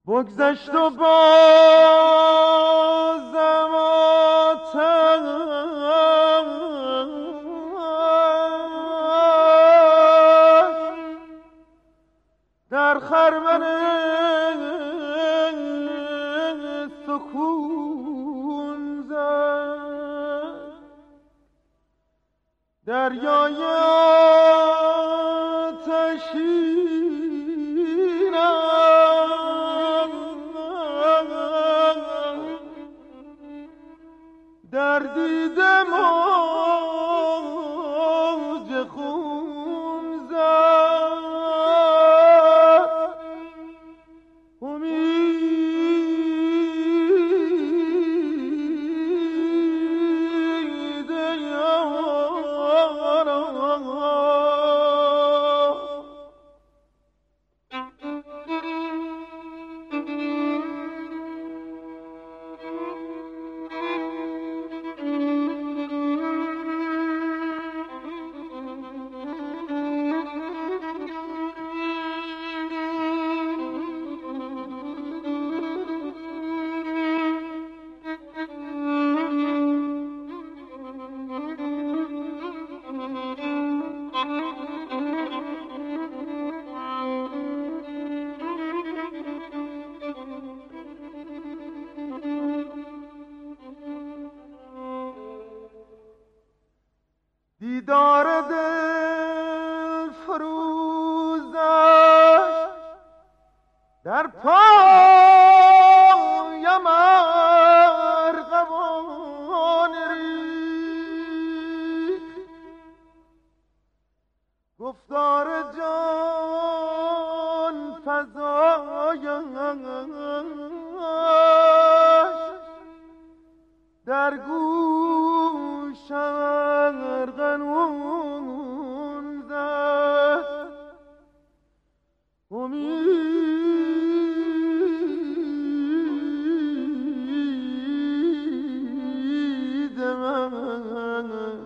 بگذشت و بازم آتش در خرمن سکون زد. دریای آتشینم در دیده موج خون زد. امید دیدار دل فروزش در پایم ارغوان ریخت. گفتار جان فزایش در گوشم ارغنون زد. امید من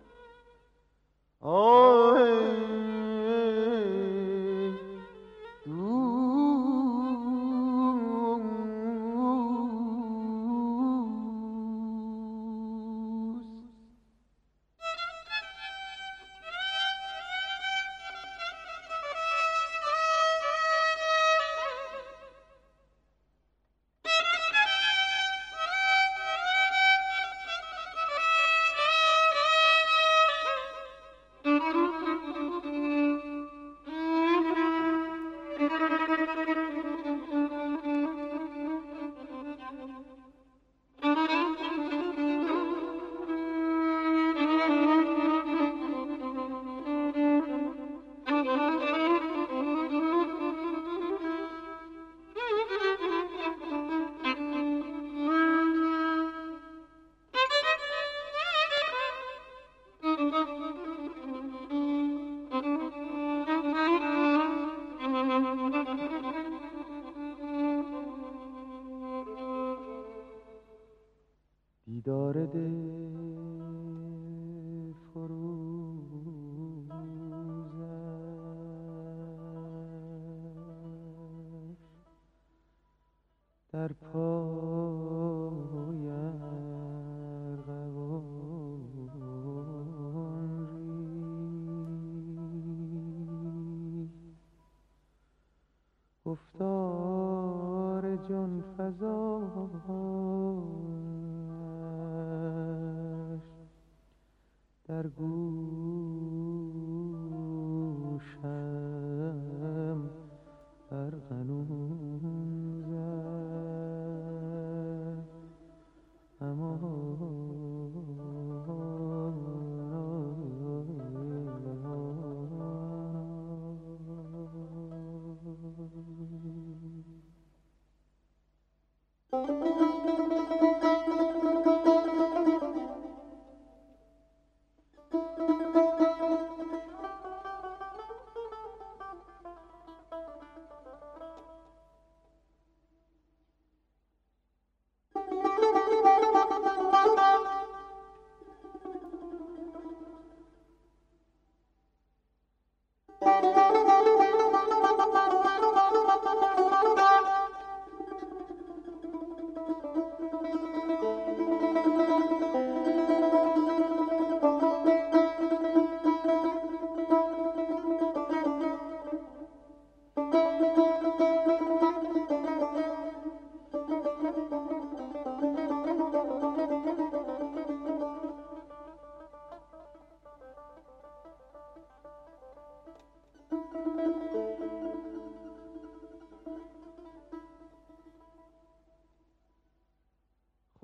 دیدار دل فروزش در پایم ارغوان ریخت. گفتار جان فزایش در گوشم ارغنون زد.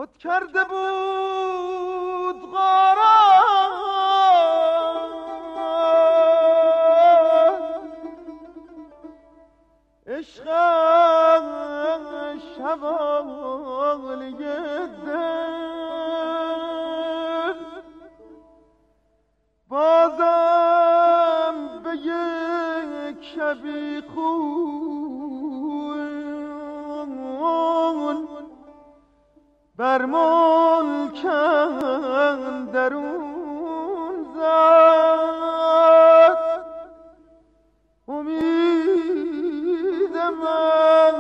خود کرده بود غارت عشق شوالی دل بازم به یک شبی خون بر ملک اندرون زد امید من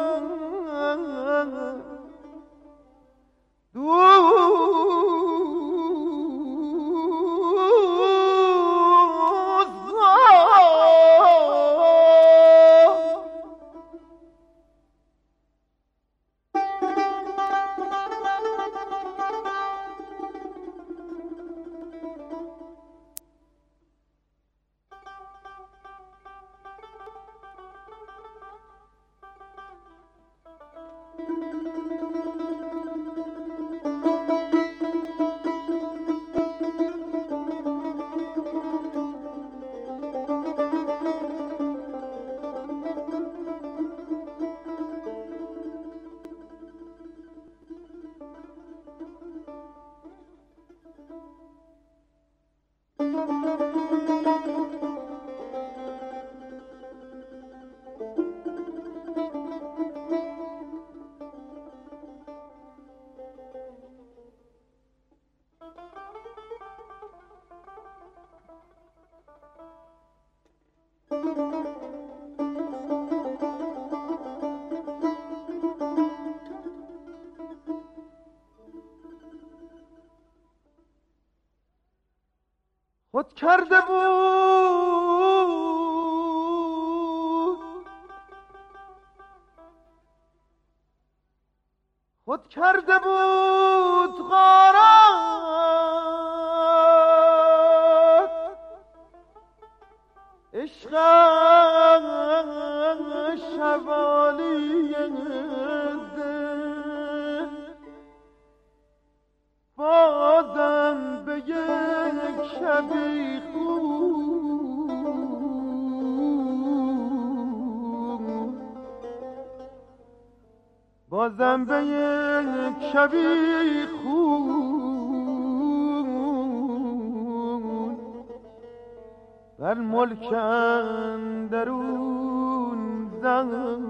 خود کرده بود خود کرده بود غارت عشق شوالی دل بازم به یک شبی خون بازم به یک شبی خون بر ملک اندرون زد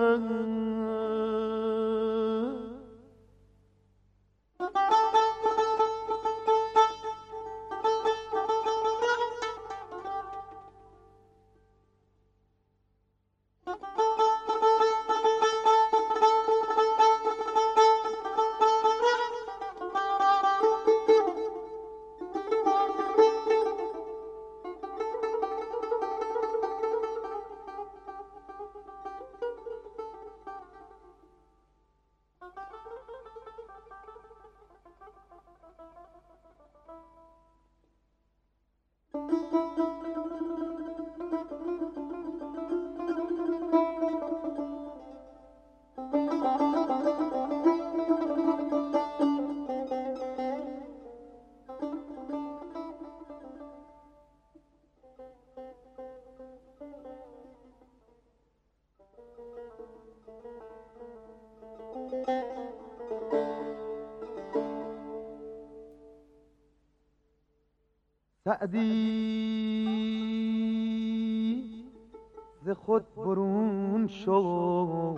سعدی ز خود برون شو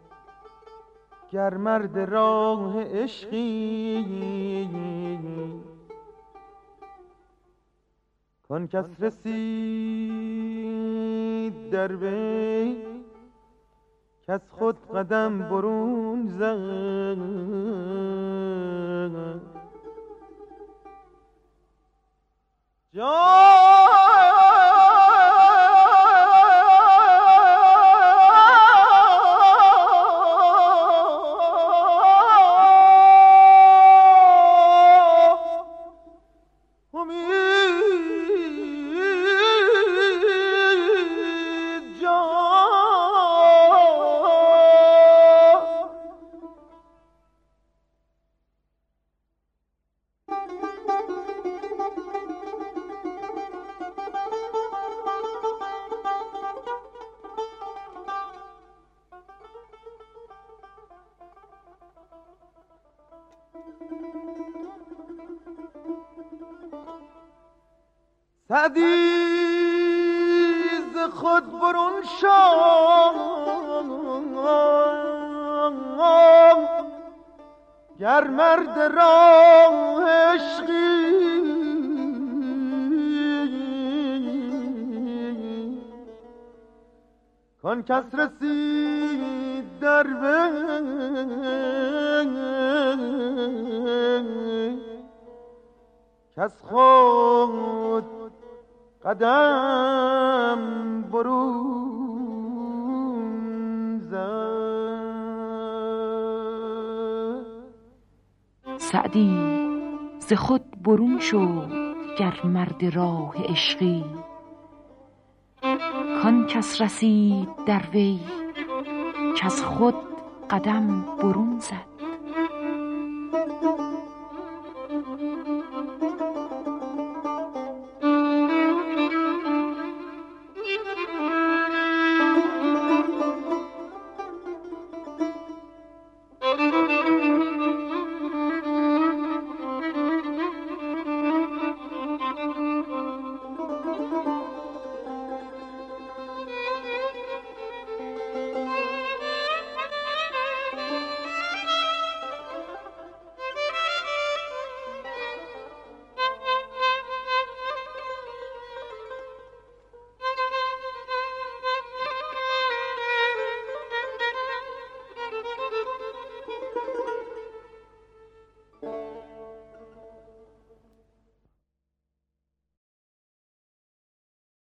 گر مرد راه عشقی کن کس رسید در وی کس خود قدم برون زد سعدی ز خود برون شو گر مرد راه عشقی کن کس رسید در وی کس خود قدم برون زد. سعدی ز خود برون شو گر مرد راه عشقی کان کس رسید در وی کز خود قدم برون زد.